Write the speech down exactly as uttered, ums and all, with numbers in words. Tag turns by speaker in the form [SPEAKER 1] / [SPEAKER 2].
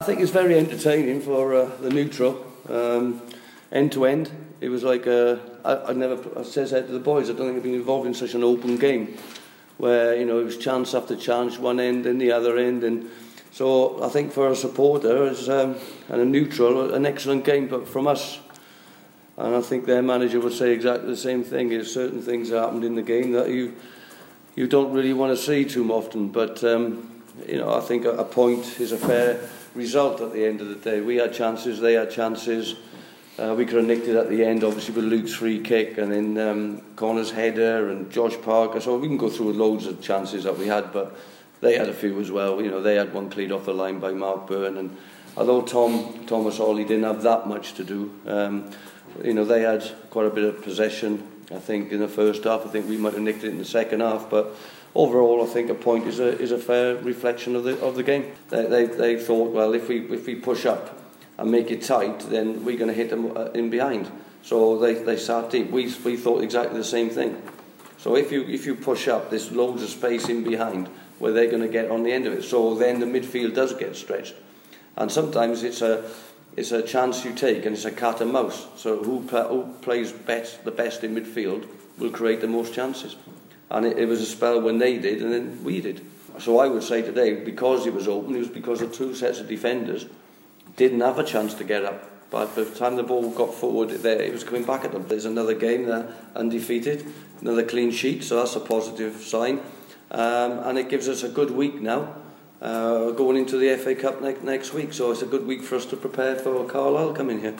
[SPEAKER 1] I think it's very entertaining for uh, the neutral, um, end to end. It was like uh, I, I never. I says that to the boys. I don't think I've been involved in such an open game, where you know it was chance after chance, one end and the other end, and so I think for a supporter as um, and a neutral, an excellent game. But from us, and I think their manager would say exactly the same thing. Is certain things that happened in the game that you you don't really want to see too often, but um, you know I think a, a point is a fair result at the end of the day. We had chances, they had chances. Uh, we could have nicked it at the end, obviously, with Luke's free kick and then um, Connor's header and Josh Parker. So we can go through loads of chances that we had, but they had a few as well. You know, they had one cleared off the line by Mark Byrne, and although Tom Thomas Hawley didn't have that much to do, um, you know, they had quite a bit of possession. I think in the first half, I think we might have nicked it in the second half, but overall, I think a point is a is a fair reflection of the of the game. They they, they thought, well, if we if we push up and make it tight, then we're going to hit them in behind. So they they sat deep. We we thought exactly the same thing. So if you if you push up, there's loads of space in behind where they're going to get on the end of it. So then the midfield does get stretched, and sometimes it's a it's a chance you take, and it's a cat and mouse. So who who plays best the best in midfield will create the most chances. And it, it was a spell when they did and then we did. So I would say today, because it was open, it was because the two sets of defenders didn't have a chance to get up. But by the time the ball got forward there, it was coming back at them. There's another game there, undefeated, another clean sheet, so that's a positive sign. Um, and it gives us a good week now, uh, going into the F A Cup ne- next week. So it's a good week for us to prepare for Carlisle coming here.